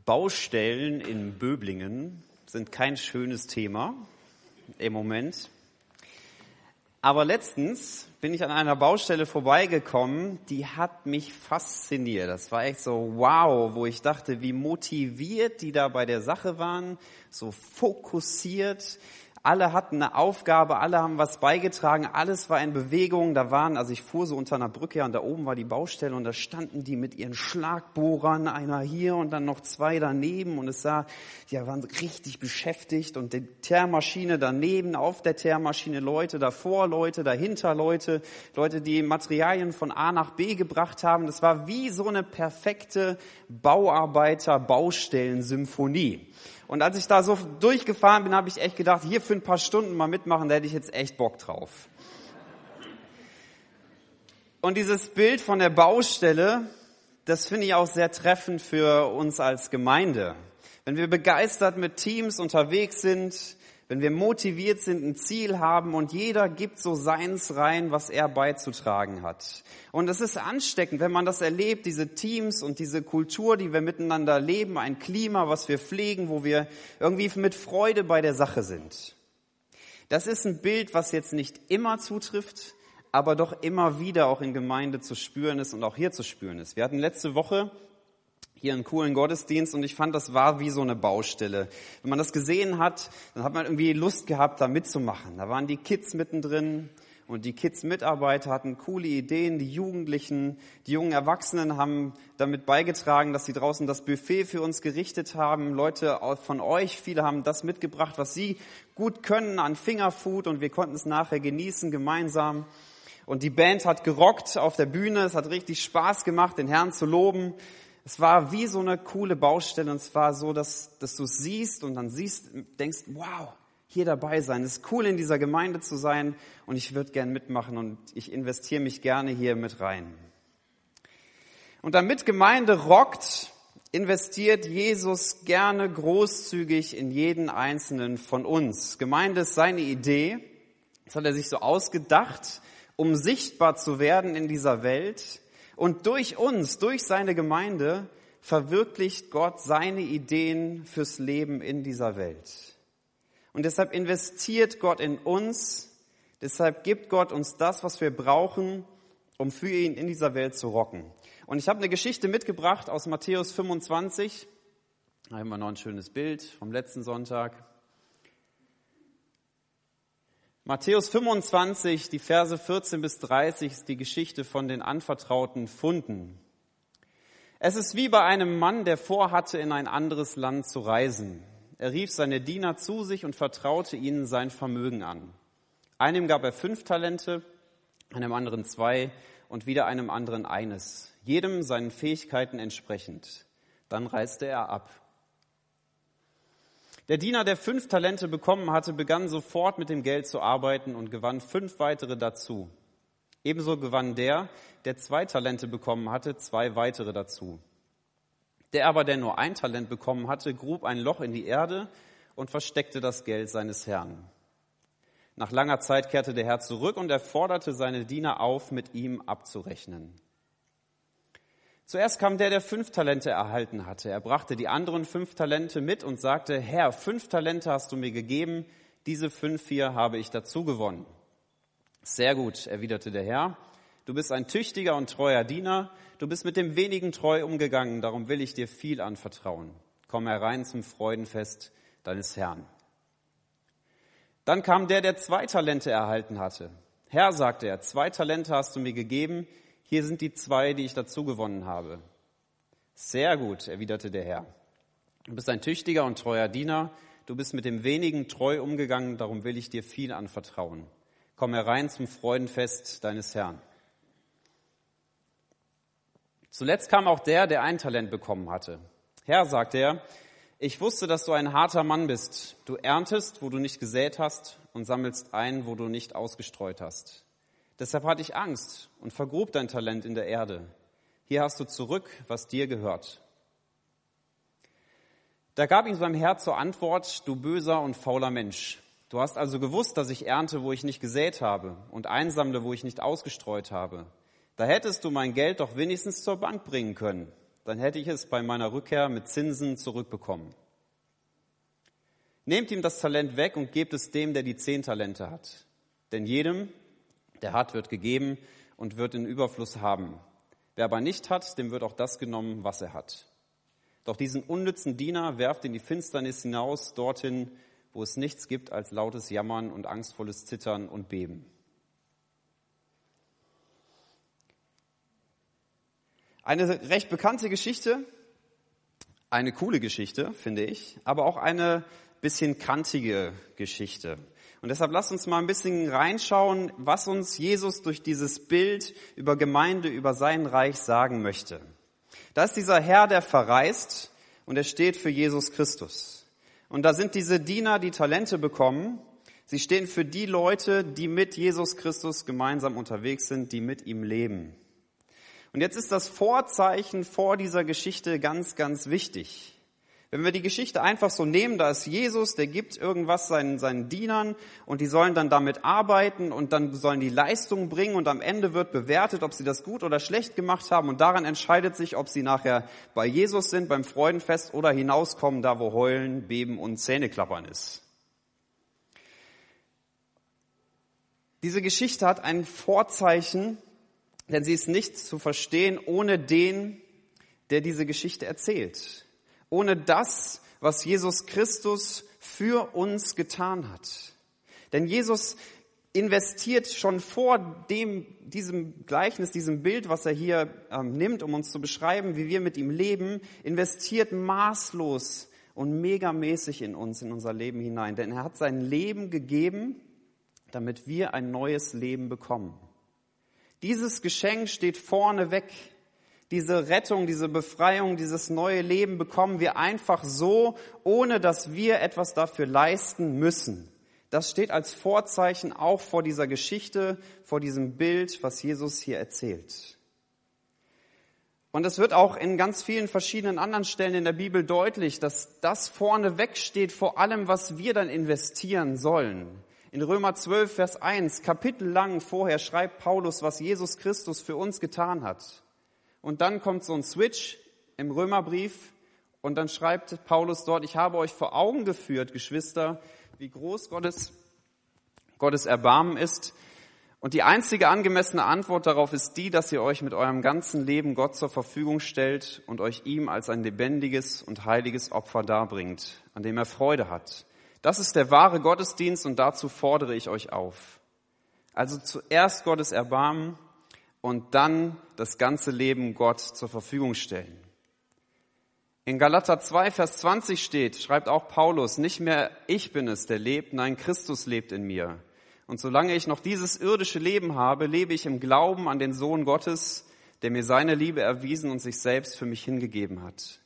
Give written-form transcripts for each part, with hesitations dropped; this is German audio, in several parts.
Baustellen in Böblingen sind kein schönes Thema im Moment. Aber letztens bin ich an einer Baustelle vorbeigekommen, die hat mich fasziniert. Das war echt so wow, wo ich dachte, wie motiviert die da bei der Sache waren, so fokussiert. Alle hatten eine Aufgabe, alle haben was beigetragen, alles war in Bewegung. Ich fuhr so unter einer Brücke und da oben war die Baustelle und da standen die mit ihren Schlagbohrern, einer hier und dann noch zwei daneben und die waren richtig beschäftigt und die Teermaschine daneben, auf der Teermaschine Leute, davor Leute, dahinter Leute, die Materialien von A nach B gebracht haben. Das war wie so eine perfekte Bauarbeiter-Baustellen-Symphonie. Und als ich da so durchgefahren bin, habe ich echt gedacht, hier für ein paar Stunden mal mitmachen, da hätte ich jetzt echt Bock drauf. Und dieses Bild von der Baustelle, das finde ich auch sehr treffend für uns als Gemeinde. Wenn wir begeistert mit Teams unterwegs sind, wenn wir motiviert sind, ein Ziel haben und jeder gibt so seins rein, was er beizutragen hat. Und es ist ansteckend, wenn man das erlebt, diese Teams und diese Kultur, die wir miteinander leben, ein Klima, was wir pflegen, wo wir irgendwie mit Freude bei der Sache sind. Das ist ein Bild, was jetzt nicht immer zutrifft, aber doch immer wieder auch in Gemeinde zu spüren ist und auch hier zu spüren ist. Wir hatten letzte Woche hier einen coolen Gottesdienst und ich fand, das war wie so eine Baustelle. Wenn man das gesehen hat, dann hat man irgendwie Lust gehabt, da mitzumachen. Da waren die Kids mittendrin und die Kids-Mitarbeiter hatten coole Ideen. Die Jugendlichen, die jungen Erwachsenen haben damit beigetragen, dass sie draußen das Buffet für uns gerichtet haben. Leute von euch, viele haben das mitgebracht, was sie gut können an Fingerfood und wir konnten es nachher genießen gemeinsam. Und die Band hat gerockt auf der Bühne. Es hat richtig Spaß gemacht, den Herrn zu loben. Es war wie so eine coole Baustelle und es war so, dass du es siehst und dann denkst, wow, hier dabei sein. Es ist cool, in dieser Gemeinde zu sein und ich würde gern mitmachen und ich investiere mich gerne hier mit rein. Und damit Gemeinde rockt, investiert Jesus gerne großzügig in jeden einzelnen von uns. Gemeinde ist seine Idee. Das hat er sich so ausgedacht, um sichtbar zu werden in dieser Welt. Und durch uns, durch seine Gemeinde, verwirklicht Gott seine Ideen fürs Leben in dieser Welt. Und deshalb investiert Gott in uns, deshalb gibt Gott uns das, was wir brauchen, um für ihn in dieser Welt zu rocken. Und ich habe eine Geschichte mitgebracht aus Matthäus 25. Da haben wir noch ein schönes Bild vom letzten Sonntag. Matthäus 25, die Verse 14 bis 30, ist die Geschichte von den anvertrauten Pfunden. Es ist wie bei einem Mann, der vorhatte, in ein anderes Land zu reisen. Er rief seine Diener zu sich und vertraute ihnen sein Vermögen an. Einem gab er 5 Talente, einem anderen 2 und wieder einem anderen 1, jedem seinen Fähigkeiten entsprechend. Dann reiste er ab. Der Diener, der 5 Talente bekommen hatte, begann sofort mit dem Geld zu arbeiten und gewann 5 weitere dazu. Ebenso gewann der 2 Talente bekommen hatte, 2 weitere dazu. Der aber, der nur 1 Talent bekommen hatte, grub ein Loch in die Erde und versteckte das Geld seines Herrn. Nach langer Zeit kehrte der Herr zurück und er forderte seine Diener auf, mit ihm abzurechnen. Zuerst kam der 5 Talente erhalten hatte. Er brachte die anderen 5 Talente mit und sagte, Herr, 5 Talente hast du mir gegeben, diese 5 hier habe ich dazu gewonnen. Sehr gut, erwiderte der Herr, du bist ein tüchtiger und treuer Diener, du bist mit dem wenigen treu umgegangen, darum will ich dir viel anvertrauen. Komm herein zum Freudenfest deines Herrn. Dann kam der 2 Talente erhalten hatte. Herr, sagte er, 2 Talente hast du mir gegeben, hier sind die 2, die ich dazu gewonnen habe. Sehr gut, erwiderte der Herr. Du bist ein tüchtiger und treuer Diener. Du bist mit dem wenigen treu umgegangen, darum will ich dir viel anvertrauen. Komm herein zum Freudenfest deines Herrn. Zuletzt kam auch der 1 Talent bekommen hatte. Herr, sagte er, ich wusste, dass du ein harter Mann bist. Du erntest, wo du nicht gesät hast und sammelst ein, wo du nicht ausgestreut hast. Deshalb hatte ich Angst und vergrub dein Talent in der Erde. Hier hast du zurück, was dir gehört. Da gab ihm sein Herr zur Antwort, du böser und fauler Mensch. Du hast also gewusst, dass ich ernte, wo ich nicht gesät habe und einsammle, wo ich nicht ausgestreut habe. Da hättest du mein Geld doch wenigstens zur Bank bringen können. dann hätte ich es bei meiner Rückkehr mit Zinsen zurückbekommen. Nehmt ihm das Talent weg und gebt es dem, der die 10 Talente hat. Denn jedem, der hat, wird gegeben und wird in Überfluss haben. Wer aber nicht hat, dem wird auch das genommen, was er hat. Doch diesen unnützen Diener werft in die Finsternis hinaus, dorthin, wo es nichts gibt als lautes Jammern und angstvolles Zittern und Beben. Eine recht bekannte Geschichte, eine coole Geschichte, finde ich, aber auch eine bisschen kantige Geschichte. Und deshalb lasst uns mal ein bisschen reinschauen, was uns Jesus durch dieses Bild über Gemeinde, über sein Reich sagen möchte. Da ist dieser Herr, der verreist und er steht für Jesus Christus. Und da sind diese Diener, die Talente bekommen. Sie stehen für die Leute, die mit Jesus Christus gemeinsam unterwegs sind, die mit ihm leben. Und jetzt ist das Vorzeichen vor dieser Geschichte ganz, ganz wichtig. Wenn wir die Geschichte einfach so nehmen, da ist Jesus, der gibt irgendwas seinen Dienern und die sollen dann damit arbeiten und dann sollen die Leistung bringen und am Ende wird bewertet, ob sie das gut oder schlecht gemacht haben und daran entscheidet sich, ob sie nachher bei Jesus sind, beim Freudenfest oder hinauskommen, da wo Heulen, Beben und Zähneklappern ist. Diese Geschichte hat ein Vorzeichen, denn sie ist nicht zu verstehen ohne den, der diese Geschichte erzählt. Ohne das, was Jesus Christus für uns getan hat. Denn Jesus investiert schon vor diesem Gleichnis, diesem Bild, was er hier nimmt, um uns zu beschreiben, wie wir mit ihm leben, investiert maßlos und megamäßig in uns, in unser Leben hinein. Denn er hat sein Leben gegeben, damit wir ein neues Leben bekommen. Dieses Geschenk steht vorne weg. Diese Rettung, diese Befreiung, dieses neue Leben bekommen wir einfach so, ohne dass wir etwas dafür leisten müssen. Das steht als Vorzeichen auch vor dieser Geschichte, vor diesem Bild, was Jesus hier erzählt. Und es wird auch in ganz vielen verschiedenen anderen Stellen in der Bibel deutlich, dass das vorne weg steht vor allem, was wir dann investieren sollen. In Römer 12, Vers 1, kapitellang vorher schreibt Paulus, was Jesus Christus für uns getan hat. Und dann kommt so ein Switch im Römerbrief und dann schreibt Paulus dort, ich habe euch vor Augen geführt, Geschwister, wie groß Gottes Erbarmen ist. Und die einzige angemessene Antwort darauf ist die, dass ihr euch mit eurem ganzen Leben Gott zur Verfügung stellt und euch ihm als ein lebendiges und heiliges Opfer darbringt, an dem er Freude hat. Das ist der wahre Gottesdienst und dazu fordere ich euch auf. Also zuerst Gottes Erbarmen und dann das ganze Leben Gott zur Verfügung stellen. In Galater 2, Vers 20 steht, schreibt auch Paulus, nicht mehr ich bin es, der lebt, nein, Christus lebt in mir. Und solange ich noch dieses irdische Leben habe, lebe ich im Glauben an den Sohn Gottes, der mir seine Liebe erwiesen und sich selbst für mich hingegeben hat.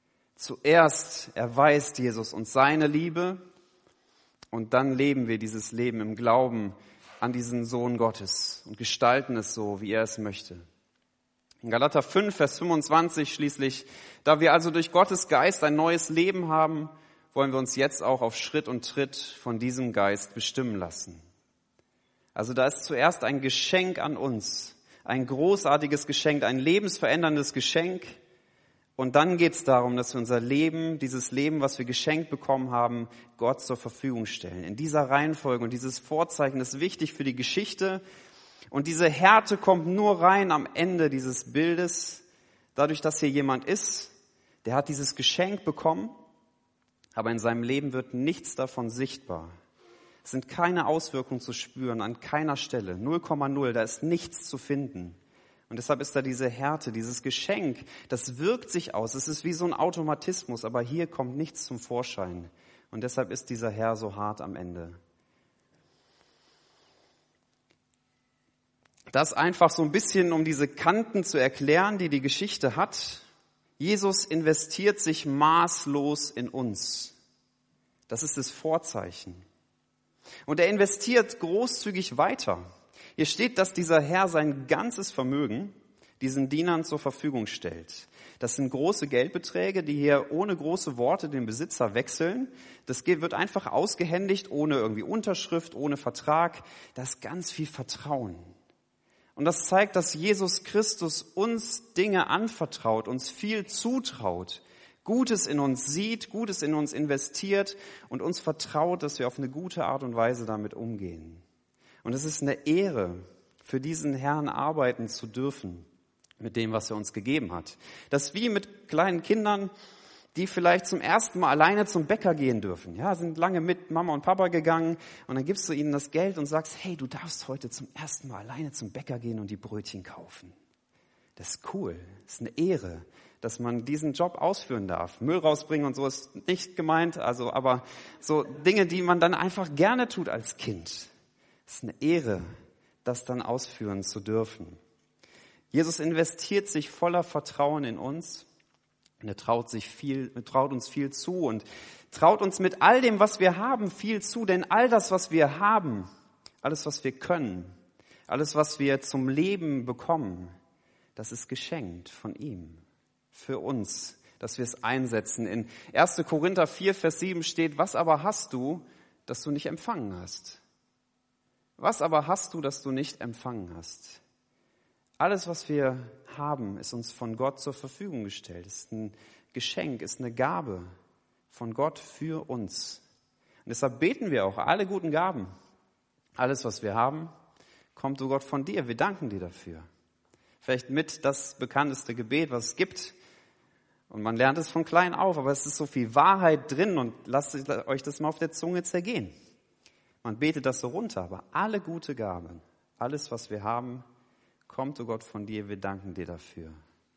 Zuerst erweist Jesus uns seine Liebe und dann leben wir dieses Leben im Glauben an diesen Sohn Gottes und gestalten es so, wie er es möchte. In Galater 5, Vers 25 schließlich, da wir also durch Gottes Geist ein neues Leben haben, wollen wir uns jetzt auch auf Schritt und Tritt von diesem Geist bestimmen lassen. Also da ist zuerst ein Geschenk an uns, ein großartiges Geschenk, ein lebensveränderndes Geschenk. Und dann geht es darum, dass wir unser Leben, dieses Leben, was wir geschenkt bekommen haben, Gott zur Verfügung stellen. In dieser Reihenfolge und dieses Vorzeichen ist wichtig für die Geschichte. Und diese Härte kommt nur rein am Ende dieses Bildes, dadurch, dass hier jemand ist, der hat dieses Geschenk bekommen, aber in seinem Leben wird nichts davon sichtbar. Es sind keine Auswirkungen zu spüren, an keiner Stelle, 0,0, da ist nichts zu finden. Und deshalb ist da diese Härte, dieses Geschenk, das wirkt sich aus. Es ist wie so ein Automatismus, aber hier kommt nichts zum Vorschein. Und deshalb ist dieser Herr so hart am Ende. Das einfach so ein bisschen, um diese Kanten zu erklären, die die Geschichte hat. Jesus investiert sich maßlos in uns. Das ist das Vorzeichen. Und er investiert großzügig weiter. Hier steht, dass dieser Herr sein ganzes Vermögen diesen Dienern zur Verfügung stellt. Das sind große Geldbeträge, die hier ohne große Worte den Besitzer wechseln. Das wird einfach ausgehändigt, ohne irgendwie Unterschrift, ohne Vertrag. Da ist ganz viel Vertrauen. Und das zeigt, dass Jesus Christus uns Dinge anvertraut, uns viel zutraut, Gutes in uns sieht, Gutes in uns investiert und uns vertraut, dass wir auf eine gute Art und Weise damit umgehen. Und es ist eine Ehre, für diesen Herrn arbeiten zu dürfen mit dem, was er uns gegeben hat. Das ist wie mit kleinen Kindern, die vielleicht zum ersten Mal alleine zum Bäcker gehen dürfen. Ja, sind lange mit Mama und Papa gegangen und dann gibst du ihnen das Geld und sagst, hey, du darfst heute zum ersten Mal alleine zum Bäcker gehen und die Brötchen kaufen. Das ist cool, das ist eine Ehre, dass man diesen Job ausführen darf. Müll rausbringen und so ist nicht gemeint, aber so Dinge, die man dann einfach gerne tut als Kind. Das ist eine Ehre, das dann ausführen zu dürfen. Jesus investiert sich voller Vertrauen in uns. Und er traut uns viel zu und traut uns mit all dem, was wir haben, viel zu. Denn all das, was wir haben, alles, was wir können, alles, was wir zum Leben bekommen, das ist geschenkt von ihm für uns, dass wir es einsetzen. In 1. Korinther 4, Vers 7 steht, was aber hast du, das du nicht empfangen hast? Was aber hast du, das du nicht empfangen hast? Alles, was wir haben, ist uns von Gott zur Verfügung gestellt. Ist ein Geschenk, ist eine Gabe von Gott für uns. Und deshalb beten wir auch alle guten Gaben. Alles, was wir haben, kommt, oh Gott, von dir. Wir danken dir dafür. Vielleicht mit das bekannteste Gebet, was es gibt. Und man lernt es von klein auf, aber es ist so viel Wahrheit drin und lasst euch das mal auf der Zunge zergehen. Man betet das so runter, aber alle gute Gaben, alles, was wir haben, kommt, oh Gott, von dir, wir danken dir dafür.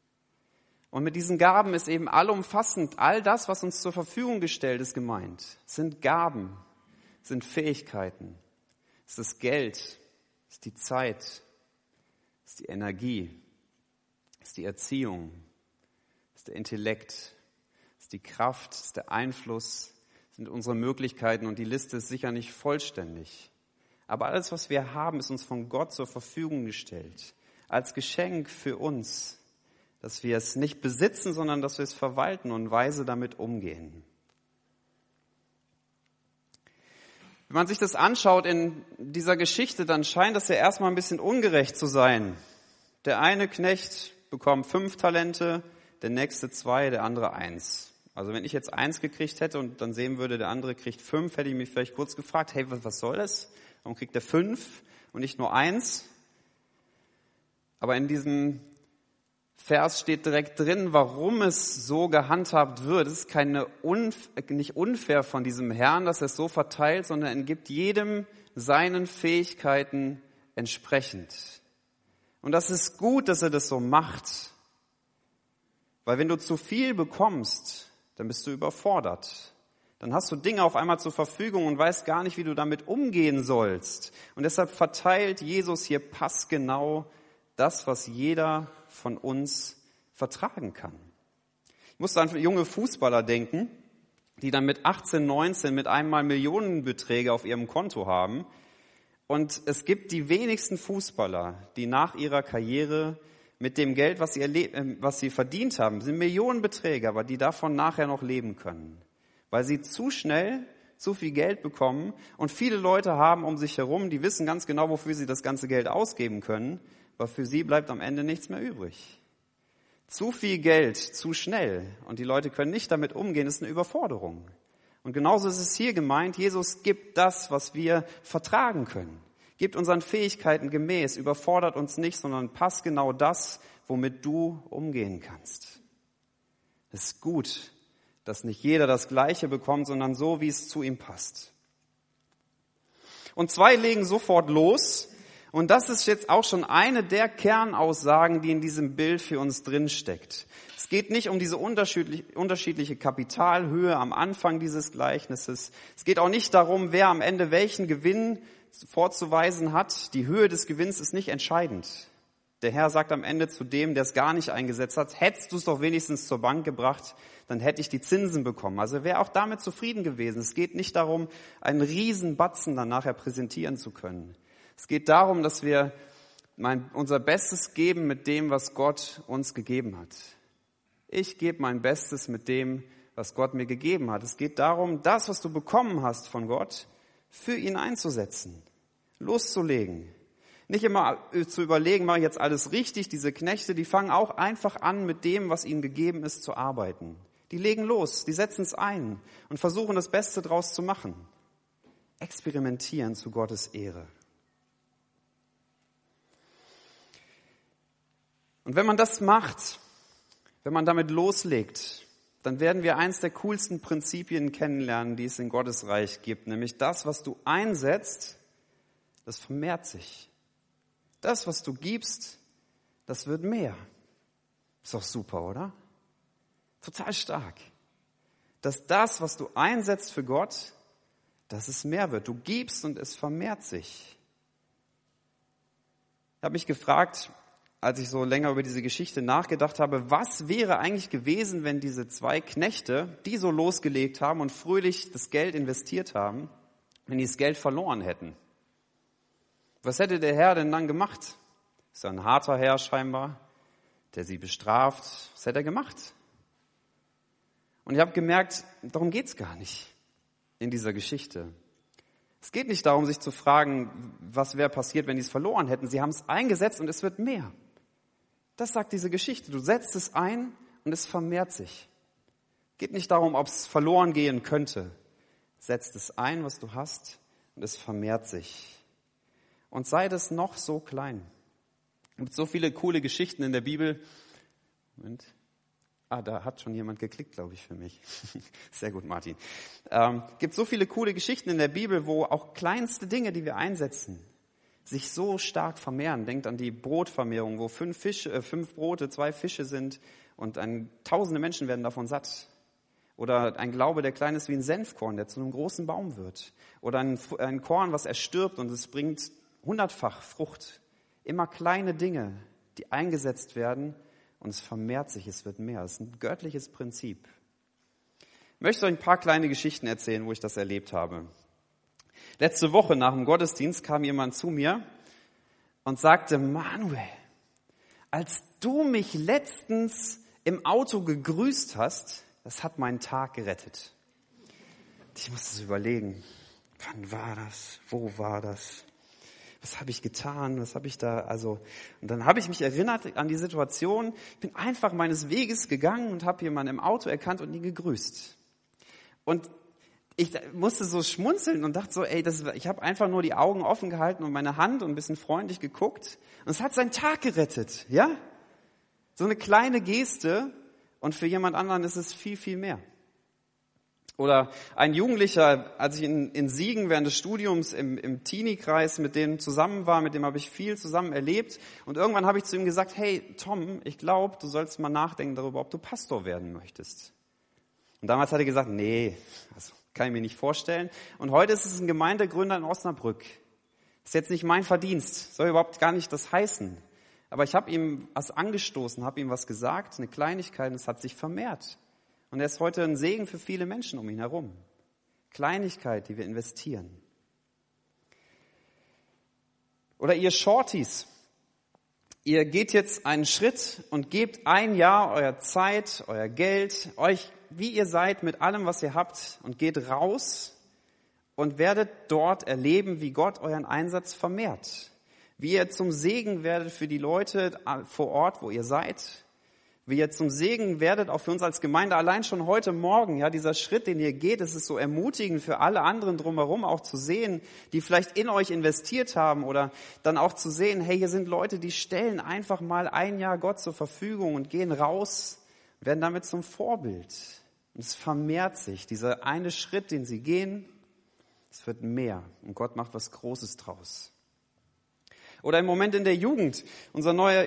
Und mit diesen Gaben ist eben allumfassend, all das, was uns zur Verfügung gestellt ist, gemeint. Es sind Gaben, es sind Fähigkeiten, es ist Geld, es ist die Zeit, es ist die Energie, es ist die Erziehung, es ist der Intellekt, es ist die Kraft, es ist der Einfluss, es sind unsere Möglichkeiten und die Liste ist sicher nicht vollständig. Aber alles, was wir haben, ist uns von Gott zur Verfügung gestellt. Als Geschenk für uns, dass wir es nicht besitzen, sondern dass wir es verwalten und weise damit umgehen. Wenn man sich das anschaut in dieser Geschichte, dann scheint das ja erstmal ein bisschen ungerecht zu sein. Der eine Knecht bekommt 5 Talente, der nächste 2, der andere 1. Also wenn ich jetzt 1 gekriegt hätte und dann sehen würde, der andere kriegt 5, hätte ich mich vielleicht kurz gefragt, hey, was soll das? Warum kriegt er 5 und nicht nur 1? Aber in diesem Vers steht direkt drin, warum es so gehandhabt wird. Es ist nicht unfair von diesem Herrn, dass er es so verteilt, sondern er gibt jedem seinen Fähigkeiten entsprechend. Und das ist gut, dass er das so macht. Weil wenn du zu viel bekommst, dann bist du überfordert. Dann hast du Dinge auf einmal zur Verfügung und weißt gar nicht, wie du damit umgehen sollst. Und deshalb verteilt Jesus hier passgenau das, was jeder von uns vertragen kann. Ich musste an junge Fußballer denken, die dann mit 18, 19 mit einmal Millionenbeträge auf ihrem Konto haben. Und es gibt die wenigsten Fußballer, die nach ihrer Karriere mit dem Geld, was sie verdient haben, sind Millionenbeträge, aber die davon nachher noch leben können. Weil sie zu schnell zu viel Geld bekommen und viele Leute haben um sich herum, die wissen ganz genau, wofür sie das ganze Geld ausgeben können, aber für sie bleibt am Ende nichts mehr übrig. Zu viel Geld, zu schnell und die Leute können nicht damit umgehen, ist eine Überforderung. Und genauso ist es hier gemeint, Jesus gibt das, was wir vertragen können. Gibt unseren Fähigkeiten gemäß, überfordert uns nicht, sondern passt genau das, womit du umgehen kannst. Es ist gut, dass nicht jeder das Gleiche bekommt, sondern so, wie es zu ihm passt. Und 2 legen sofort los. Und das ist jetzt auch schon eine der Kernaussagen, die in diesem Bild für uns drinsteckt. Es geht nicht um diese unterschiedliche Kapitalhöhe am Anfang dieses Gleichnisses. Es geht auch nicht darum, wer am Ende welchen Gewinn vorzuweisen hat. Die Höhe des Gewinns ist nicht entscheidend. Der Herr sagt am Ende zu dem, der es gar nicht eingesetzt hat, hättest du es doch wenigstens zur Bank gebracht, dann hätte ich die Zinsen bekommen. Also er wäre auch damit zufrieden gewesen. Es geht nicht darum, einen riesen Batzen dann nachher präsentieren zu können. Es geht darum, dass wir unser Bestes geben mit dem, was Gott uns gegeben hat. Ich gebe mein Bestes mit dem, was Gott mir gegeben hat. Es geht darum, das, was du bekommen hast von Gott, für ihn einzusetzen, loszulegen. Nicht immer zu überlegen, mache ich jetzt alles richtig. Diese Knechte, die fangen auch einfach an, mit dem, was ihnen gegeben ist, zu arbeiten. Die legen los, die setzen es ein und versuchen, das Beste draus zu machen. Experimentieren zu Gottes Ehre. Und wenn man das macht, wenn man damit loslegt, dann werden wir eins der coolsten Prinzipien kennenlernen, die es in Gottes Reich gibt. Nämlich das, was du einsetzt, das vermehrt sich. Das, was du gibst, das wird mehr. Ist doch super, oder? Total stark. Dass das, was du einsetzt für Gott, dass es mehr wird. Du gibst und es vermehrt sich. Ich habe mich gefragt, als ich so länger über diese Geschichte nachgedacht habe, was wäre eigentlich gewesen, wenn diese 2 Knechte, die so losgelegt haben und fröhlich das Geld investiert haben, wenn die das Geld verloren hätten? Was hätte der Herr denn dann gemacht? Ist ja ein harter Herr scheinbar, der sie bestraft. Was hätte er gemacht? Und ich habe gemerkt, darum geht's gar nicht in dieser Geschichte. Es geht nicht darum, sich zu fragen, was wäre passiert, wenn die es verloren hätten. Sie haben es eingesetzt und es wird mehr. Das sagt diese Geschichte. Du setzt es ein und es vermehrt sich. Es geht nicht darum, ob es verloren gehen könnte. Setzt es ein, was du hast, und es vermehrt sich. Und sei das noch so klein. Es gibt so viele coole Geschichten in der Bibel. Moment. Da hat schon jemand geklickt, glaube ich, für mich. Sehr gut, Martin. Gibt so viele coole Geschichten in der Bibel, wo auch kleinste Dinge, die wir einsetzen, sich so stark vermehren. Denkt an die Brotvermehrung, wo 5 Brote, 2 Fische sind und tausende Menschen werden davon satt. Oder ein Glaube, der klein ist wie ein Senfkorn, der zu einem großen Baum wird. Oder ein Korn, was erstirbt und es bringt 100-fach Frucht. Immer kleine Dinge, die eingesetzt werden und es vermehrt sich, es wird mehr. Es ist ein göttliches Prinzip. Ich möchte euch ein paar kleine Geschichten erzählen, wo ich das erlebt habe. Letzte Woche nach dem Gottesdienst kam jemand zu mir und sagte, Manuel, als du mich letztens im Auto gegrüßt hast, das hat meinen Tag gerettet. Ich musste es überlegen, wann war das, wo war das? Was habe ich getan? Was habe ich da? Und dann habe ich mich erinnert an die Situation. Ich bin einfach meines Weges gegangen und habe jemanden im Auto erkannt und ihn gegrüßt. Und ich musste so schmunzeln und dachte so, ich habe einfach nur die Augen offen gehalten und meine Hand und ein bisschen freundlich geguckt. Und es hat seinen Tag gerettet, ja? So eine kleine Geste und für jemand anderen ist es viel, viel mehr. Oder ein Jugendlicher, als ich in Siegen während des Studiums im Teenie-Kreis mit dem zusammen war, mit dem habe ich viel zusammen erlebt. Und irgendwann habe ich zu ihm gesagt, hey Tom, ich glaube, du sollst mal nachdenken darüber, ob du Pastor werden möchtest. Und damals hat er gesagt, nee, das kann ich mir nicht vorstellen. Und heute ist es ein Gemeindegründer in Osnabrück. Das ist jetzt nicht mein Verdienst, soll überhaupt gar nicht das heißen. Aber ich habe ihm was angestoßen, habe ihm was gesagt, eine Kleinigkeit, und es hat sich vermehrt. Und er ist heute ein Segen für viele Menschen um ihn herum. Kleinigkeit, die wir investieren. Oder ihr Shorties, ihr geht jetzt einen Schritt und gebt ein Jahr euer Zeit, euer Geld, euch, wie ihr seid, mit allem, was ihr habt, und geht raus und werdet dort erleben, wie Gott euren Einsatz vermehrt. Wie ihr zum Segen werdet für die Leute vor Ort, wo ihr seid. Wie ihr zum Segen werdet, auch für uns als Gemeinde, allein schon heute Morgen, ja, dieser Schritt, den ihr geht, es ist so ermutigend für alle anderen drumherum auch zu sehen, die vielleicht in euch investiert haben, oder dann auch zu sehen, hey, hier sind Leute, die stellen einfach mal ein Jahr Gott zur Verfügung und gehen raus, werden damit zum Vorbild. Und es vermehrt sich, dieser eine Schritt, den sie gehen, es wird mehr und Gott macht was Großes draus. Oder im Moment in der Jugend, unser neuer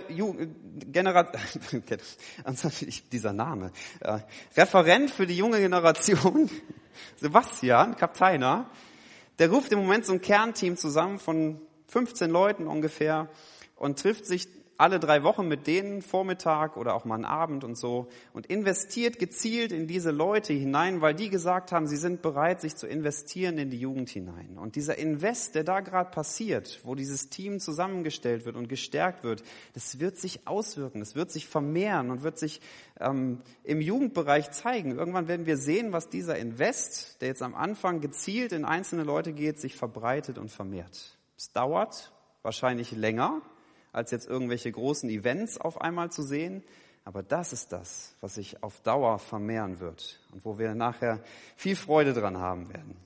Referent für die junge Generation, Sebastian Kapteiner, der ruft im Moment so ein Kernteam zusammen von 15 Leuten ungefähr und trifft sich alle 3 Wochen mit denen, Vormittag oder auch mal einen Abend und so, und investiert gezielt in diese Leute hinein, weil die gesagt haben, sie sind bereit, sich zu investieren in die Jugend hinein. Und dieser Invest, der da gerade passiert, wo dieses Team zusammengestellt wird und gestärkt wird, das wird sich auswirken, das wird sich vermehren und wird sich im Jugendbereich zeigen. Irgendwann werden wir sehen, was dieser Invest, der jetzt am Anfang gezielt in einzelne Leute geht, sich verbreitet und vermehrt. Es dauert, wahrscheinlich länger, als jetzt irgendwelche großen Events auf einmal zu sehen. Aber das ist das, was sich auf Dauer vermehren wird und wo wir nachher viel Freude dran haben werden.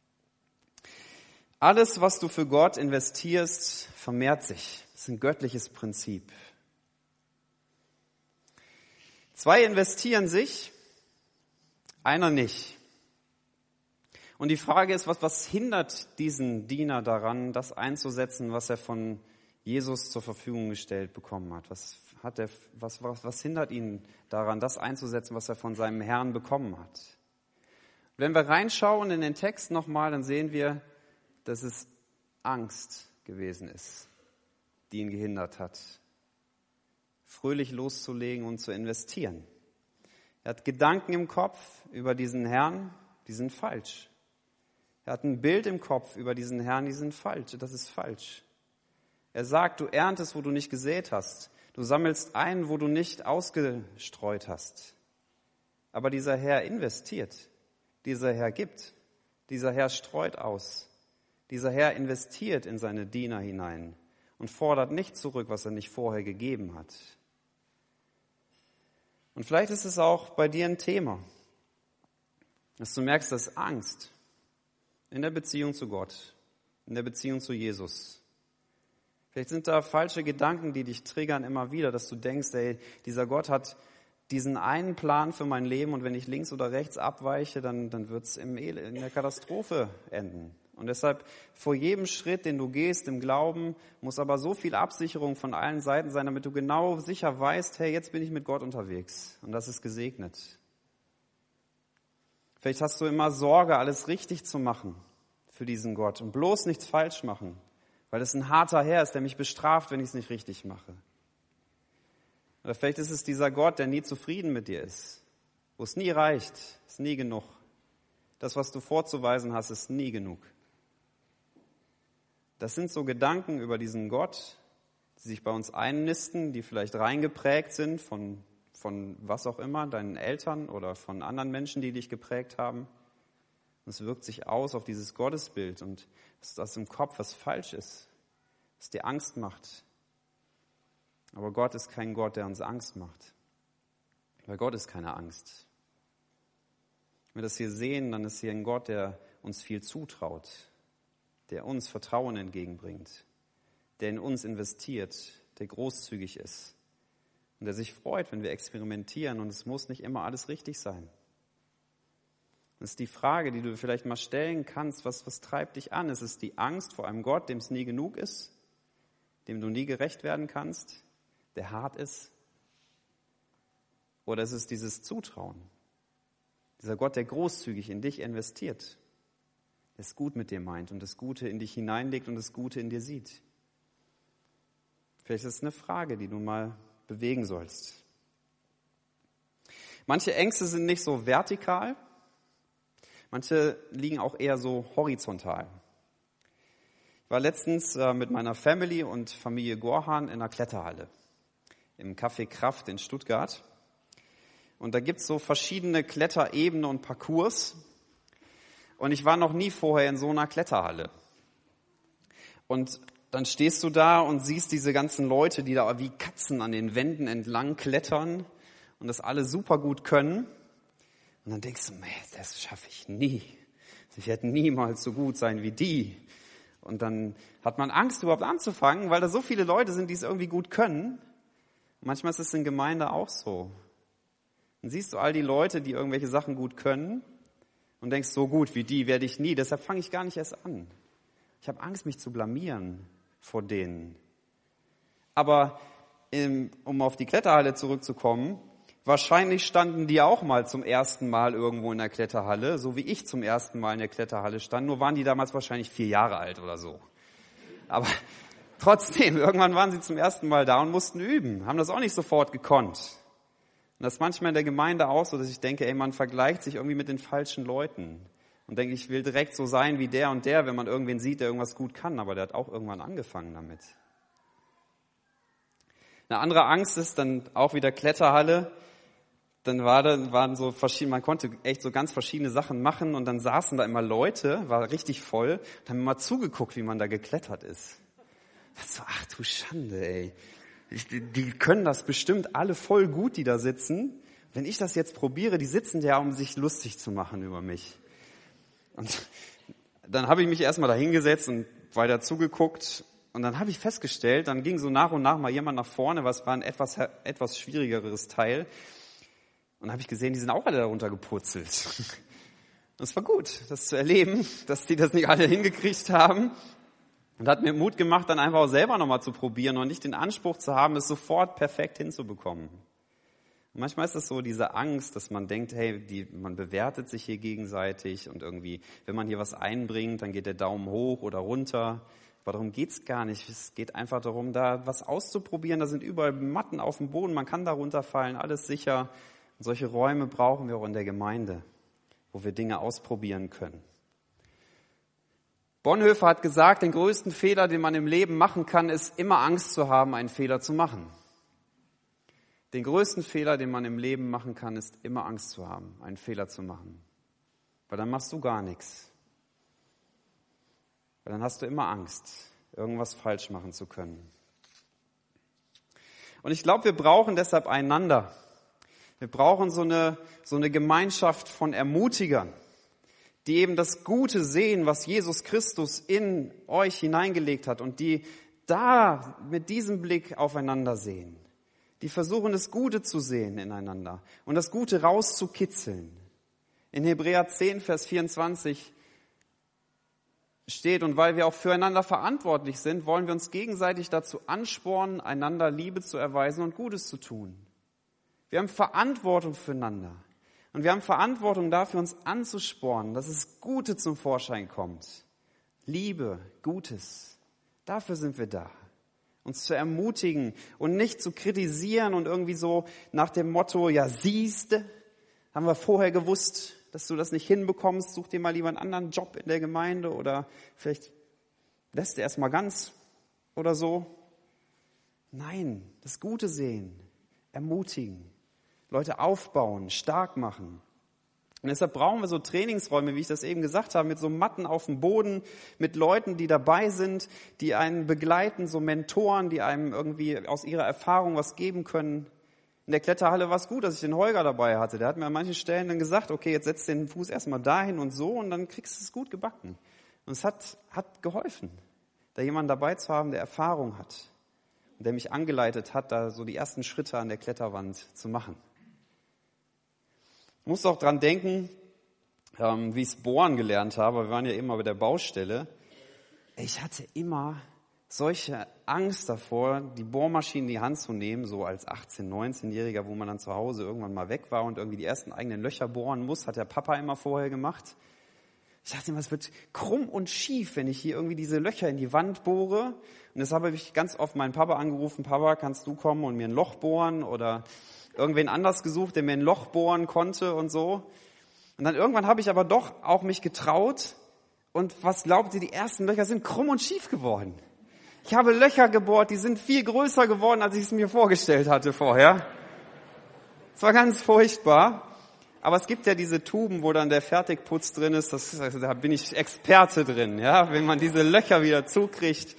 Alles, was du für Gott investierst, vermehrt sich. Das ist ein göttliches Prinzip. 2 investieren sich, einer nicht. Und die Frage ist, was hindert diesen Diener daran, das einzusetzen, was er von Jesus zur Verfügung gestellt bekommen hat? Was hindert ihn daran, das einzusetzen, was er von seinem Herrn bekommen hat? Wenn wir reinschauen in den Text nochmal, dann sehen wir, dass es Angst gewesen ist, die ihn gehindert hat, fröhlich loszulegen und zu investieren. Er hat Gedanken im Kopf über diesen Herrn, die sind falsch. Er hat ein Bild im Kopf über diesen Herrn, die sind falsch. Das ist falsch. Er sagt, du erntest, wo du nicht gesät hast. Du sammelst ein, wo du nicht ausgestreut hast. Aber dieser Herr investiert. Dieser Herr gibt. Dieser Herr streut aus. Dieser Herr investiert in seine Diener hinein und fordert nicht zurück, was er nicht vorher gegeben hat. Und vielleicht ist es auch bei dir ein Thema, dass du merkst, dass Angst in der Beziehung zu Gott, in der Beziehung zu Jesus. Vielleicht sind da falsche Gedanken, die dich triggern immer wieder, dass du denkst, ey, dieser Gott hat diesen einen Plan für mein Leben und wenn ich links oder rechts abweiche, dann wird es in der Katastrophe enden. Und deshalb vor jedem Schritt, den du gehst im Glauben, muss aber so viel Absicherung von allen Seiten sein, damit du genau sicher weißt, hey, jetzt bin ich mit Gott unterwegs und das ist gesegnet. Vielleicht hast du immer Sorge, alles richtig zu machen für diesen Gott und bloß nichts falsch machen, weil es ein harter Herr ist, der mich bestraft, wenn ich es nicht richtig mache. Oder vielleicht ist es dieser Gott, der nie zufrieden mit dir ist, wo es nie reicht, ist nie genug. Das, was du vorzuweisen hast, ist nie genug. Das sind so Gedanken über diesen Gott, die sich bei uns einnisten, die vielleicht reingeprägt sind von was auch immer, deinen Eltern oder von anderen Menschen, die dich geprägt haben. Und es wirkt sich aus auf dieses Gottesbild und ist das im Kopf, was falsch ist, was dir Angst macht. Aber Gott ist kein Gott, der uns Angst macht. Weil Gott ist keine Angst. Wenn wir das hier sehen, dann ist hier ein Gott, der uns viel zutraut, der uns Vertrauen entgegenbringt, der in uns investiert, der großzügig ist und der sich freut, wenn wir experimentieren und es muss nicht immer alles richtig sein. Das ist die Frage, die du vielleicht mal stellen kannst, was treibt dich an? Ist es die Angst vor einem Gott, dem es nie genug ist, dem du nie gerecht werden kannst, der hart ist? Oder ist es dieses Zutrauen? Dieser Gott, der großzügig in dich investiert, der es gut mit dir meint und das Gute in dich hineinlegt und das Gute in dir sieht. Vielleicht ist es eine Frage, die du mal bewegen sollst. Manche Ängste sind nicht so vertikal, manche liegen auch eher so horizontal. Ich war letztens mit meiner Family und Familie Gorhan in einer Kletterhalle im Café Kraft in Stuttgart. Und da gibt es so verschiedene Kletterebenen und Parcours. Und ich war noch nie vorher in so einer Kletterhalle. Und dann stehst du da und siehst diese ganzen Leute, die da wie Katzen an den Wänden entlang klettern und das alle super gut können. Und dann denkst du, das schaffe ich nie. Ich werde niemals so gut sein wie die. Und dann hat man Angst, überhaupt anzufangen, weil da so viele Leute sind, die es irgendwie gut können. Und manchmal ist es in Gemeinde auch so. Dann siehst du all die Leute, die irgendwelche Sachen gut können und denkst, so gut wie die werde ich nie. Deshalb fange ich gar nicht erst an. Ich habe Angst, mich zu blamieren vor denen. Aber um auf die Kletterhalle zurückzukommen, wahrscheinlich standen die auch mal zum ersten Mal irgendwo in der Kletterhalle, so wie ich zum ersten Mal in der Kletterhalle stand. Nur waren die damals wahrscheinlich 4 Jahre alt oder so. Aber trotzdem, irgendwann waren sie zum ersten Mal da und mussten üben, haben das auch nicht sofort gekonnt. Und das ist manchmal in der Gemeinde auch so, dass ich denke, man vergleicht sich irgendwie mit den falschen Leuten. Und denke, ich will direkt so sein wie der und der, wenn man irgendwen sieht, der irgendwas gut kann. Aber der hat auch irgendwann angefangen damit. Eine andere Angst ist dann auch wieder Kletterhalle. Dann waren so verschiedene, man konnte echt so ganz verschiedene Sachen machen. Und dann saßen da immer Leute, war richtig voll, und haben immer zugeguckt, wie man da geklettert ist. Was so, ach du Schande, ey. Die können das bestimmt alle voll gut, die da sitzen. Wenn ich das jetzt probiere, die sitzen ja, um sich lustig zu machen über mich. Und dann habe ich mich erstmal da hingesetzt und weiter zugeguckt. Und dann habe ich festgestellt, dann ging so nach und nach mal jemand nach vorne, was war ein etwas schwierigeres Teil. Und dann habe ich gesehen, die sind auch alle darunter gepurzelt. Und es war gut, das zu erleben, dass die das nicht alle hingekriegt haben. Und hat mir Mut gemacht, dann einfach auch selber nochmal zu probieren und nicht den Anspruch zu haben, es sofort perfekt hinzubekommen. Und manchmal ist es so diese Angst, dass man denkt, hey, man bewertet sich hier gegenseitig und irgendwie, wenn man hier was einbringt, dann geht der Daumen hoch oder runter. Aber darum geht's gar nicht. Es geht einfach darum, da was auszuprobieren. Da sind überall Matten auf dem Boden, man kann da runterfallen, alles sicher. Und solche Räume brauchen wir auch in der Gemeinde, wo wir Dinge ausprobieren können. Bonhoeffer hat gesagt, den größten Fehler, den man im Leben machen kann, ist immer Angst zu haben, einen Fehler zu machen. Den größten Fehler, den man im Leben machen kann, ist immer Angst zu haben, einen Fehler zu machen. Weil dann machst du gar nichts. Weil dann hast du immer Angst, irgendwas falsch machen zu können. Und ich glaube, wir brauchen deshalb einander. Wir brauchen so eine Gemeinschaft von Ermutigern, die eben das Gute sehen, was Jesus Christus in euch hineingelegt hat und die da mit diesem Blick aufeinander sehen. Die versuchen, das Gute zu sehen ineinander und das Gute rauszukitzeln. In Hebräer 10, Vers 24 steht, und weil wir auch füreinander verantwortlich sind, wollen wir uns gegenseitig dazu anspornen, einander Liebe zu erweisen und Gutes zu tun. Wir haben Verantwortung füreinander. Und wir haben Verantwortung dafür, uns anzuspornen, dass das Gute zum Vorschein kommt. Liebe, Gutes. Dafür sind wir da. Uns zu ermutigen und nicht zu kritisieren und irgendwie so nach dem Motto, ja siehste, haben wir vorher gewusst, dass du das nicht hinbekommst, such dir mal lieber einen anderen Job in der Gemeinde oder vielleicht lässt du erst mal ganz oder so. Nein, das Gute sehen, ermutigen, Leute aufbauen, stark machen. Und deshalb brauchen wir so Trainingsräume, wie ich das eben gesagt habe, mit so Matten auf dem Boden, mit Leuten, die dabei sind, die einen begleiten, so Mentoren, die einem irgendwie aus ihrer Erfahrung was geben können. In der Kletterhalle war es gut, dass ich den Holger dabei hatte. Der hat mir an manchen Stellen dann gesagt, okay, jetzt setzt den Fuß erstmal dahin und so und dann kriegst du es gut gebacken. Und es hat geholfen, da jemanden dabei zu haben, der Erfahrung hat und der mich angeleitet hat, da so die ersten Schritte an der Kletterwand zu machen. Ich muss auch dran denken, wie ich es bohren gelernt habe. Wir waren ja immer bei der Baustelle. Ich hatte immer solche Angst davor, die Bohrmaschine in die Hand zu nehmen, so als 18-, 19-Jähriger, wo man dann zu Hause irgendwann mal weg war und irgendwie die ersten eigenen Löcher bohren muss, hat der Papa immer vorher gemacht. Ich dachte immer, es wird krumm und schief, wenn ich hier irgendwie diese Löcher in die Wand bohre. Und deshalb habe ich ganz oft meinen Papa angerufen, Papa, kannst du kommen und mir ein Loch bohren? Oder irgendwen anders gesucht, der mir ein Loch bohren konnte und so. Und dann irgendwann habe ich aber doch auch mich getraut. Und was glaubt ihr, die ersten Löcher sind krumm und schief geworden. Ich habe Löcher gebohrt, die sind viel größer geworden, als ich es mir vorgestellt hatte vorher. Es war ganz furchtbar. Aber es gibt ja diese Tuben, wo dann der Fertigputz drin ist. Da bin ich Experte drin, ja, wenn man diese Löcher wieder zukriegt.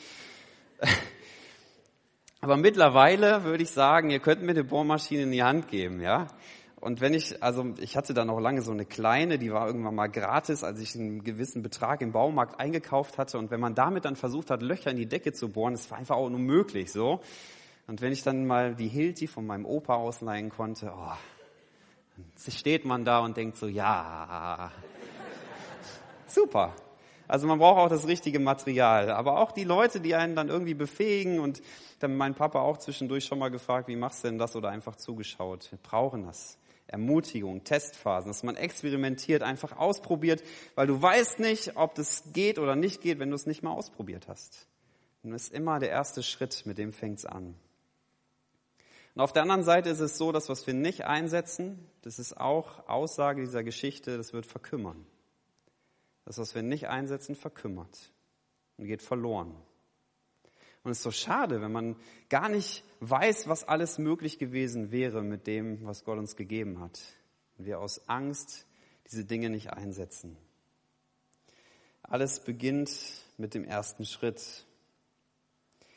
Aber mittlerweile würde ich sagen, ihr könnt mir eine Bohrmaschine in die Hand geben, ja. Und ich hatte da noch lange so eine kleine, die war irgendwann mal gratis, als ich einen gewissen Betrag im Baumarkt eingekauft hatte. Und wenn man damit dann versucht hat, Löcher in die Decke zu bohren, das war einfach auch unmöglich, so. Und wenn ich dann mal die Hilti von meinem Opa ausleihen konnte, dann steht man da und denkt so, ja, super. Also man braucht auch das richtige Material, aber auch die Leute, die einen dann irgendwie befähigen, und dann mein Papa auch zwischendurch schon mal gefragt, wie machst du denn das, oder einfach zugeschaut. Wir brauchen das. Ermutigung, Testphasen, dass man experimentiert, einfach ausprobiert, weil du weißt nicht, ob das geht oder nicht geht, wenn du es nicht mal ausprobiert hast. Und das ist immer der erste Schritt, mit dem fängt's an. Und auf der anderen Seite ist es so, dass was wir nicht einsetzen, das ist auch Aussage dieser Geschichte, das wird verkümmern. Das, was wir nicht einsetzen, verkümmert und geht verloren. Und es ist so schade, wenn man gar nicht weiß, was alles möglich gewesen wäre mit dem, was Gott uns gegeben hat. Und wir aus Angst diese Dinge nicht einsetzen. Alles beginnt mit dem ersten Schritt.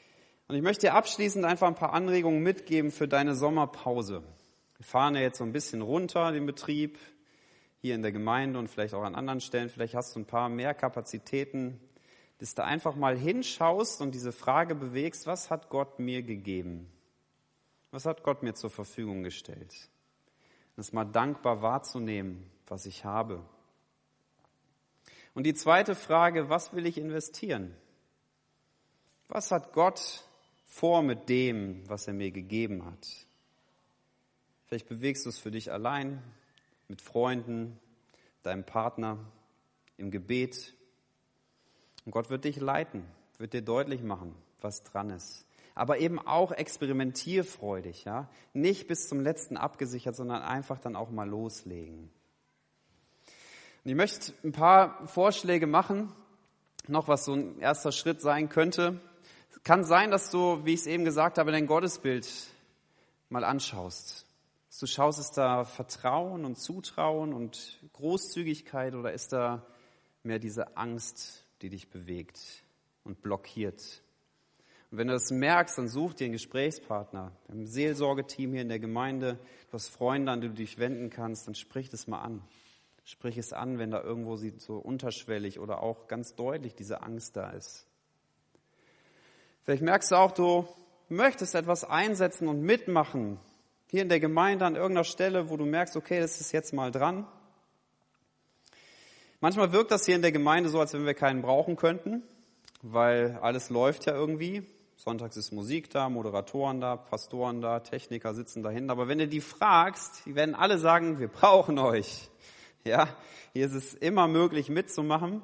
Und ich möchte dir abschließend einfach ein paar Anregungen mitgeben für deine Sommerpause. Wir fahren ja jetzt so ein bisschen runter, den Betrieb, hier in der Gemeinde und vielleicht auch an anderen Stellen. Vielleicht hast du ein paar mehr Kapazitäten, dass du einfach mal hinschaust und diese Frage bewegst, was hat Gott mir gegeben? Was hat Gott mir zur Verfügung gestellt? Das mal dankbar wahrzunehmen, was ich habe. Und die zweite Frage, was will ich investieren? Was hat Gott vor mit dem, was er mir gegeben hat? Vielleicht bewegst du es für dich allein, mit Freunden, deinem Partner, im Gebet. Und Gott wird dich leiten, wird dir deutlich machen, was dran ist. Aber eben auch experimentierfreudig, ja? Nicht bis zum Letzten abgesichert, sondern einfach dann auch mal loslegen. Und ich möchte ein paar Vorschläge machen, noch was so ein erster Schritt sein könnte. Es kann sein, dass du, wie ich es eben gesagt habe, dein Gottesbild mal anschaust. Dass du schaust, ist da Vertrauen und Zutrauen und Großzügigkeit oder ist da mehr diese Angst, die dich bewegt und blockiert? Und wenn du das merkst, dann such dir einen Gesprächspartner. Wir haben ein Seelsorgeteam hier in der Gemeinde, du hast Freunde, an die du dich wenden kannst, dann sprich das mal an. Sprich es an, wenn da irgendwo so unterschwellig oder auch ganz deutlich diese Angst da ist. Vielleicht merkst du auch, du möchtest etwas einsetzen und mitmachen. Hier in der Gemeinde an irgendeiner Stelle, wo du merkst, okay, das ist jetzt mal dran. Manchmal wirkt das hier in der Gemeinde so, als wenn wir keinen brauchen könnten, weil alles läuft ja irgendwie. Sonntags ist Musik da, Moderatoren da, Pastoren da, Techniker sitzen dahinter. Aber wenn du die fragst, die werden alle sagen, wir brauchen euch. Ja, hier ist es immer möglich mitzumachen.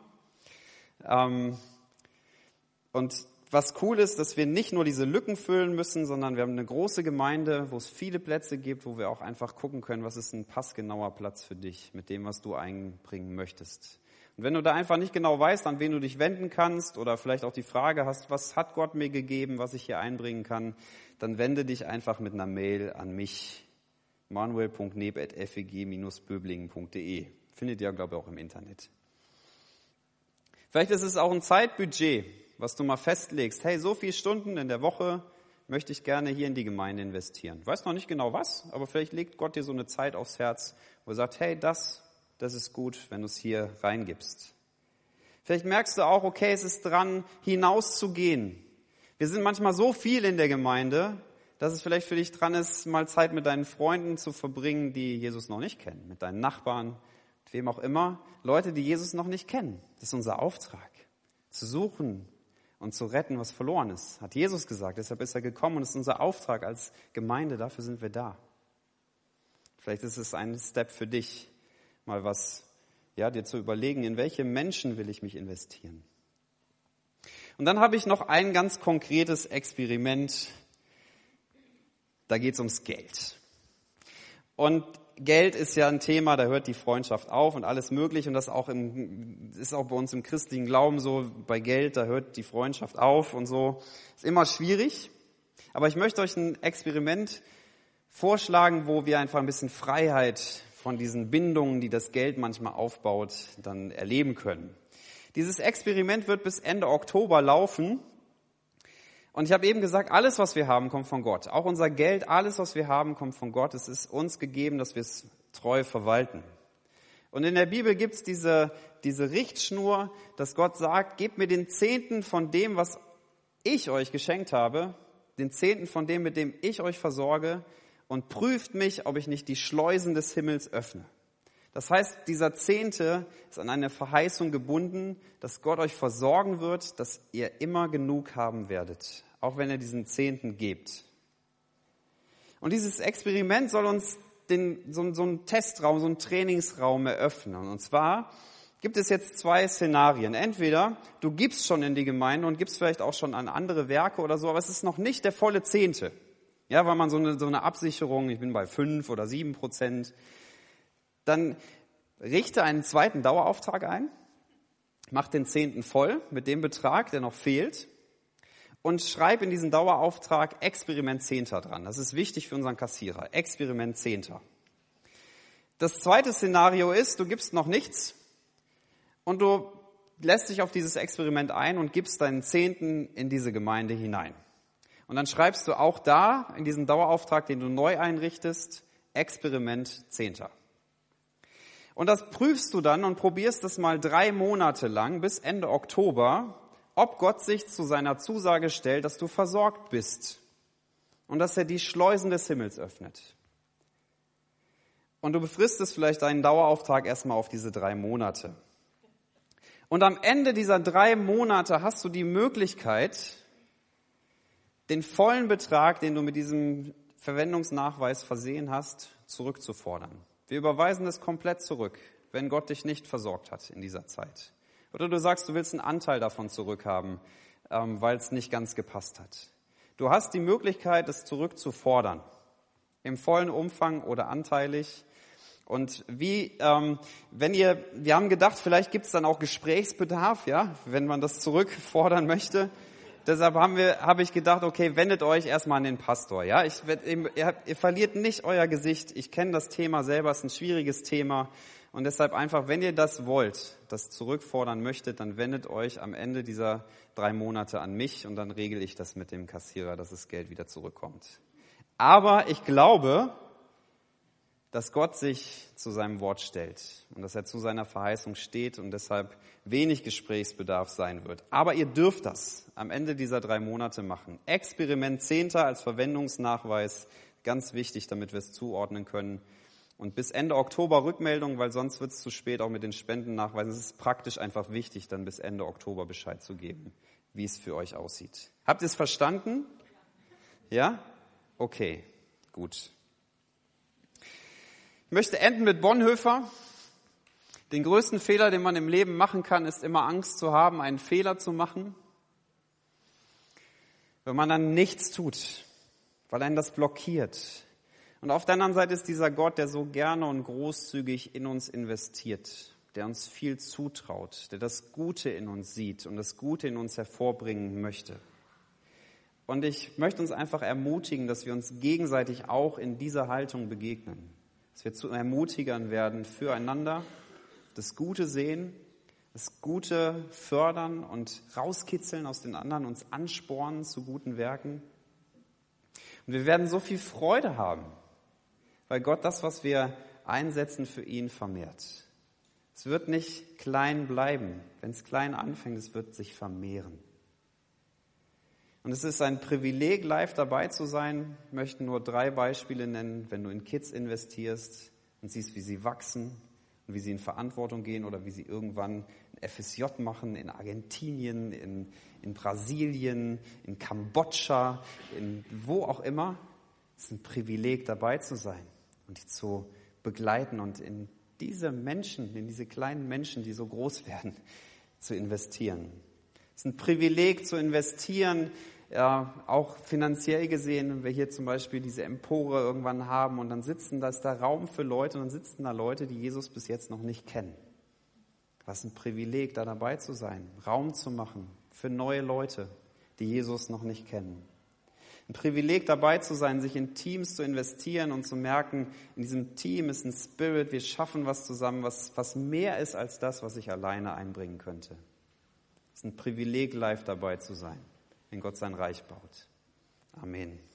Und was cool ist, dass wir nicht nur diese Lücken füllen müssen, sondern wir haben eine große Gemeinde, wo es viele Plätze gibt, wo wir auch einfach gucken können, was ist ein passgenauer Platz für dich mit dem, was du einbringen möchtest. Und wenn du da einfach nicht genau weißt, an wen du dich wenden kannst oder vielleicht auch die Frage hast, was hat Gott mir gegeben, was ich hier einbringen kann, dann wende dich einfach mit einer Mail an mich, manuel.neb@feg-böblingen.de. Findet ihr, glaube ich, auch im Internet. Vielleicht ist es auch ein Zeitbudget, was du mal festlegst. Hey, so viele Stunden in der Woche möchte ich gerne hier in die Gemeinde investieren. Ich weiß noch nicht genau was, aber vielleicht legt Gott dir so eine Zeit aufs Herz, wo er sagt, hey, das ist gut, wenn du es hier reingibst. Vielleicht merkst du auch, okay, es ist dran, hinauszugehen. Wir sind manchmal so viel in der Gemeinde, dass es vielleicht für dich dran ist, mal Zeit mit deinen Freunden zu verbringen, die Jesus noch nicht kennen, mit deinen Nachbarn, mit wem auch immer, Leute, die Jesus noch nicht kennen. Das ist unser Auftrag, zu suchen und zu retten, was verloren ist. Hat Jesus gesagt, deshalb ist er gekommen und es ist unser Auftrag als Gemeinde, dafür sind wir da. Vielleicht ist es ein Step für dich, mal was, ja, dir zu überlegen, in welche Menschen will ich mich investieren. Und dann habe ich noch ein ganz konkretes Experiment. Da geht es ums Geld. Und Geld ist ja ein Thema, da hört die Freundschaft auf und alles mögliche. Und das ist auch bei uns im christlichen Glauben so, bei Geld, da hört die Freundschaft auf und so. Ist immer schwierig. Aber ich möchte euch ein Experiment vorschlagen, wo wir einfach ein bisschen Freiheit von diesen Bindungen, die das Geld manchmal aufbaut, dann erleben können. Dieses Experiment wird bis Ende Oktober laufen. Und ich habe eben gesagt, alles, was wir haben, kommt von Gott. Auch unser Geld, alles, was wir haben, kommt von Gott. Es ist uns gegeben, dass wir es treu verwalten. Und in der Bibel gibt es diese Richtschnur, dass Gott sagt, gebt mir den Zehnten von dem, was ich euch geschenkt habe, den Zehnten von dem, mit dem ich euch versorge, und prüft mich, ob ich nicht die Schleusen des Himmels öffne. Das heißt, dieser Zehnte ist an eine Verheißung gebunden, dass Gott euch versorgen wird, dass ihr immer genug haben werdet, auch wenn ihr diesen Zehnten gebt. Und dieses Experiment soll uns so einen Testraum, so einen Trainingsraum eröffnen. Und zwar gibt es jetzt zwei Szenarien. Entweder du gibst schon in die Gemeinde und gibst vielleicht auch schon an andere Werke oder so, aber es ist noch nicht der volle Zehnte. Ja, weil man so eine Absicherung, ich bin bei 5 oder 7%, dann richte einen zweiten Dauerauftrag ein, mach den Zehnten voll mit dem Betrag, der noch fehlt, und schreib in diesen Dauerauftrag Experiment Zehnter dran. Das ist wichtig für unseren Kassierer, Experiment Zehnter. Das zweite Szenario ist, du gibst noch nichts und du lässt dich auf dieses Experiment ein und gibst deinen Zehnten in diese Gemeinde hinein. Und dann schreibst du auch da, in diesem Dauerauftrag, den du neu einrichtest, Experiment 10. Und das prüfst du dann und probierst es mal 3 Monate lang bis Ende Oktober, ob Gott sich zu seiner Zusage stellt, dass du versorgt bist und dass er die Schleusen des Himmels öffnet. Und du befristest vielleicht deinen Dauerauftrag erstmal auf diese 3 Monate. Und am Ende dieser 3 Monate hast du die Möglichkeit, den vollen Betrag, den du mit diesem Verwendungsnachweis versehen hast, zurückzufordern. Wir überweisen es komplett zurück, wenn Gott dich nicht versorgt hat in dieser Zeit. Oder du sagst, du willst einen Anteil davon zurückhaben, weil es nicht ganz gepasst hat. Du hast die Möglichkeit, es zurückzufordern, im vollen Umfang oder anteilig. Und wir haben gedacht, vielleicht gibt es dann auch Gesprächsbedarf, ja, wenn man das zurückfordern möchte. Deshalb habe ich gedacht, okay, wendet euch erstmal an den Pastor, ja. Ihr verliert nicht euer Gesicht. Ich kenne das Thema selber, es ist ein schwieriges Thema. Und deshalb einfach, wenn ihr das wollt, das zurückfordern möchtet, dann wendet euch am Ende dieser 3 Monate an mich und dann regle ich das mit dem Kassierer, dass das Geld wieder zurückkommt. Aber ich glaube, dass Gott sich zu seinem Wort stellt und dass er zu seiner Verheißung steht und deshalb wenig Gesprächsbedarf sein wird. Aber ihr dürft das am Ende dieser 3 Monate machen. Experiment 10. als Verwendungsnachweis, ganz wichtig, damit wir es zuordnen können. Und bis Ende Oktober Rückmeldung, weil sonst wird es zu spät auch mit den Spendennachweisen. Es ist praktisch einfach wichtig, dann bis Ende Oktober Bescheid zu geben, wie es für euch aussieht. Habt ihr es verstanden? Ja? Okay, gut. Ich möchte enden mit Bonhoeffer. Den größten Fehler, den man im Leben machen kann, ist immer Angst zu haben, einen Fehler zu machen. Wenn man dann nichts tut, weil einen das blockiert. Und auf der anderen Seite ist dieser Gott, der so gerne und großzügig in uns investiert, der uns viel zutraut, der das Gute in uns sieht und das Gute in uns hervorbringen möchte. Und ich möchte uns einfach ermutigen, dass wir uns gegenseitig auch in dieser Haltung begegnen. Dass wir zu Ermutigern werden füreinander, das Gute sehen, das Gute fördern und rauskitzeln aus den anderen, uns anspornen zu guten Werken. Und wir werden so viel Freude haben, weil Gott das, was wir einsetzen, für ihn vermehrt. Es wird nicht klein bleiben. Wenn es klein anfängt, es wird sich vermehren. Und es ist ein Privileg, live dabei zu sein. Ich möchte nur 3 Beispiele nennen. Wenn du in Kids investierst und siehst, wie sie wachsen und wie sie in Verantwortung gehen oder wie sie irgendwann ein FSJ machen in Argentinien, in Brasilien, in Kambodscha, in wo auch immer. Es ist ein Privileg, dabei zu sein und die zu begleiten und in diese Menschen, in diese kleinen Menschen, die so groß werden, zu investieren. Es ist ein Privileg zu investieren, ja, auch finanziell gesehen, wenn wir hier zum Beispiel diese Empore irgendwann haben und dann ist da Raum für Leute und dann sitzen da Leute, die Jesus bis jetzt noch nicht kennen. Was ein Privileg, da dabei zu sein, Raum zu machen für neue Leute, die Jesus noch nicht kennen. Ein Privileg, dabei zu sein, sich in Teams zu investieren und zu merken, in diesem Team ist ein Spirit, wir schaffen was zusammen, was mehr ist als das, was ich alleine einbringen könnte. Es ist ein Privileg, live dabei zu sein, wenn Gott sein Reich baut. Amen.